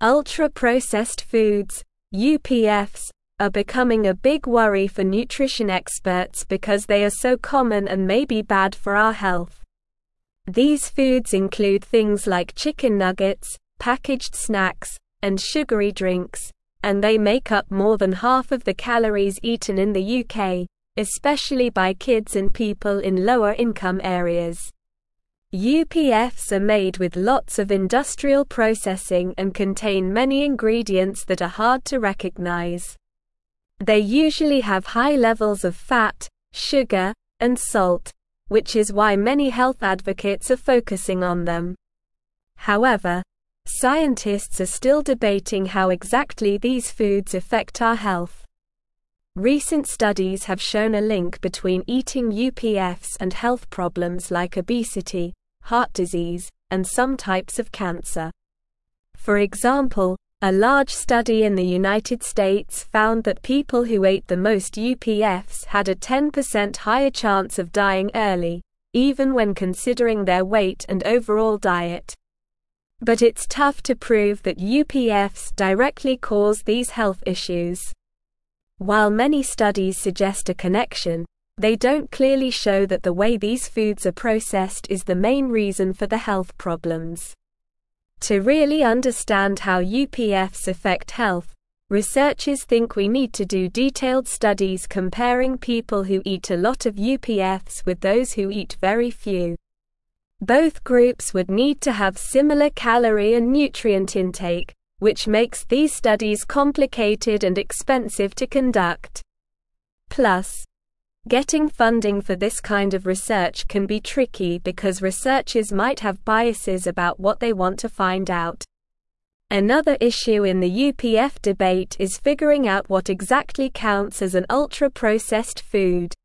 Ultra-processed foods, UPFs, are becoming a big worry for nutrition experts because they are so common and may be bad for our health. These foods include things like chicken nuggets, packaged snacks, and sugary drinks, and they make up more than half of the calories eaten in the UK, especially by kids and people in lower income areas. UPFs are made with lots of industrial processing and contain many ingredients that are hard to recognize. They usually have high levels of fat, sugar, and salt, which is why many health advocates are focusing on them. However, scientists are still debating how exactly these foods affect our health. Recent studies have shown a link between eating UPFs and health problems like obesity, heart disease, and some types of cancer. For example, a large study in the United States found that people who ate the most UPFs had a 10% higher chance of dying early, even when considering their weight and overall diet. But it's tough to prove that UPFs directly cause these health issues. While many studies suggest a connection, they don't clearly show that the way these foods are processed is the main reason for the health problems. To really understand how UPFs affect health, researchers think we need to do detailed studies comparing people who eat a lot of UPFs with those who eat very few. Both groups would need to have similar calorie and nutrient intake, which makes these studies complicated and expensive to conduct. Plus, getting funding for this kind of research can be tricky because researchers might have biases about what they want to find out. Another issue in the UPF debate is figuring out what exactly counts as an ultra-processed food.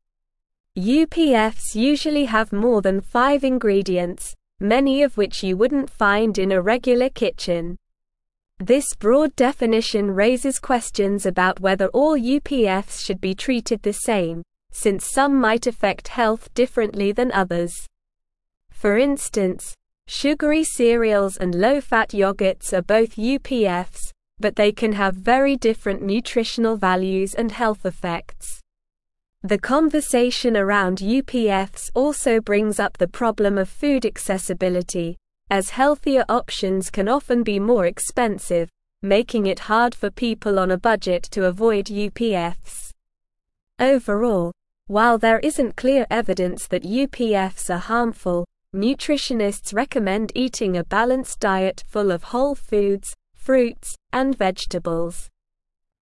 UPFs usually have more than 5 ingredients, many of which you wouldn't find in a regular kitchen. This broad definition raises questions about whether all UPFs should be treated the same, since some might affect health differently than others. For instance, sugary cereals and low-fat yogurts are both UPFs, but they can have very different nutritional values and health effects. The conversation around UPFs also brings up the problem of food accessibility, as healthier options can often be more expensive, making it hard for people on a budget to avoid UPFs. Overall, while there isn't clear evidence that UPFs are harmful, nutritionists recommend eating a balanced diet full of whole foods, fruits, and vegetables.